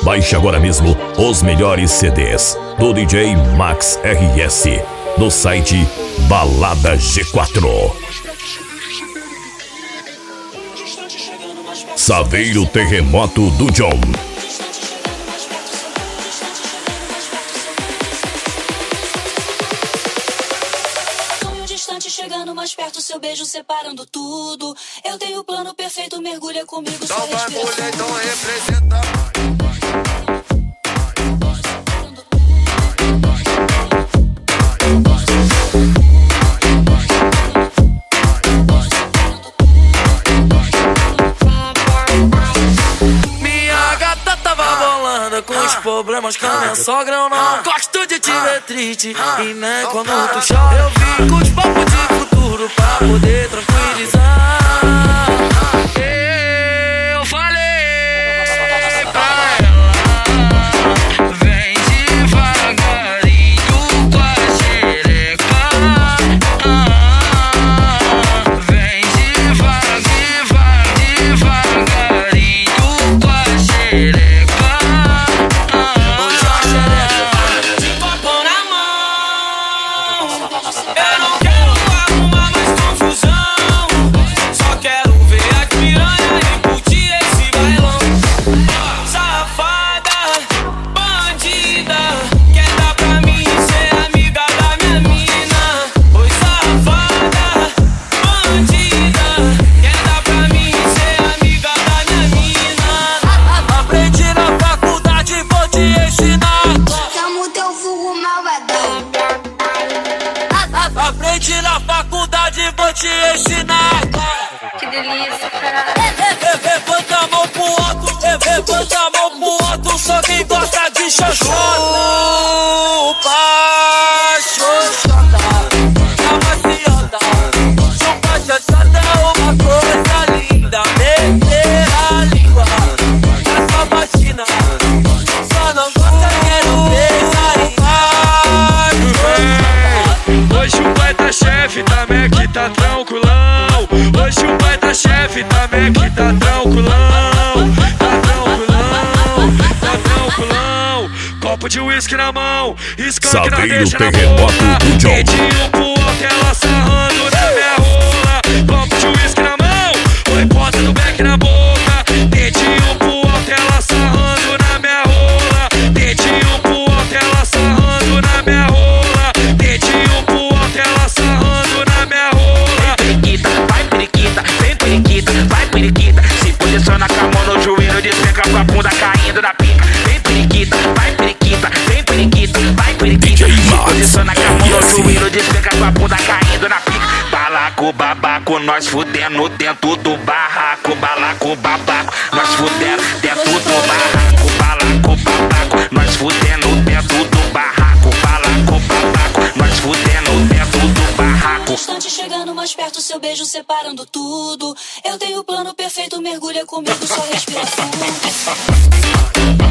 Baixe agora mesmo os melhores CDs do DJ Max RS no site Balada G4. Saveiro Terremoto do John. Chegando mais perto, seu beijo separando tudo. Eu tenho o plano perfeito, mergulha comigo, sua respiração. Então vai, mulher, então representa. Minha gata tava bolando com os problemas com a minha sogra. Eu não gosto de te ver triste e nem quando tu chora. Eu vim com os papos de futuro pra poder tranquilizar. Eu falei pra ela, vem devagarinho com a xereca. Vem devagarinho com a xereca. Hoje a xereca de copo na mão. Eu não quero arrumar mais confusão, só quero ver as piranha e curtir esse bailão. Safada, bandida, quer dar pra mim ser amiga da minha mina. Oi, safada, bandida, quer dar pra mim ser amiga da minha mina. Aprendi na faculdade, vou te ensinar. Chama o teu vulgo malvadão. Aprendi na faculdade, vou te ensinar. Que delícia, cara. Levanta a mão pro alto, levanta a mão pro alto, só quem gosta de xoxota. Chupa, xoxota, a maciota. Chupa, xoxota é uma coisa linda. Meter a língua na sua vagina, só não gosta quero ver aí. Hoje o pai da chefe também que tá tranquilão. Hoje o pai da chefe também que tá tranquilão. Tá tranquilão, tá tranquilão. Copo de uísque na mão, skunk na Saveiro deixa na Terremoto boca. do John. Dedinho pro alto, ela sarrando na minha rola. Copo de uísque na mão, oi, ponta do beck na boca. Dedinho pro alto, ela sarrando na minha rola. Dedinho pro alto, ela sarrando na minha rola. Dedinho pro alto, ela sarrando na minha rola. Periquita, vai periquita, vem periquita, vai periquita. Se posiciona com a mão no joelho, despenca com a bunda caindo na pica. Vem periquita, vai periquita, vem periquita, vai periquita. Se posiciona com a mão no joelho, despenca com a bunda caindo na pica. Balaco, babaco, nós fudendo dentro do barraco. Balaco, babaco, nós fudendo dentro do barraco. Balaco, babaco, nós fudendo dentro do barraco. Balaco, babaco, nós fudendo dentro do barraco. Distante chegando mais perto, seu beijo separando tudo. Eu tenho o plano perfeito, mergulha comigo, sua respiração.